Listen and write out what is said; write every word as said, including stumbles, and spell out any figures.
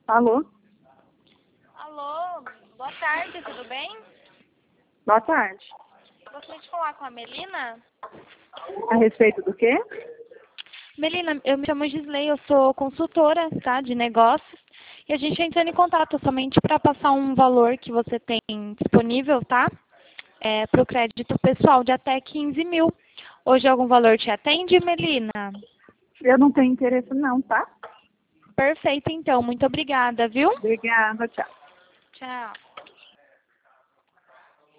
Alô? Alô, boa tarde, tudo bem? Boa tarde. Gostaria de falar com a Melina. A respeito do quê? Melina, eu me chamo Gisley, eu sou consultora, tá, de negócios. E a gente está entrando em contato somente para passar um valor que você tem disponível, tá? É, para o crédito pessoal de até quinze mil. Hoje algum valor te atende, Melina? Eu não tenho interesse não, tá? Perfeito, então. Muito obrigada, viu? Obrigada, tchau. Tchau.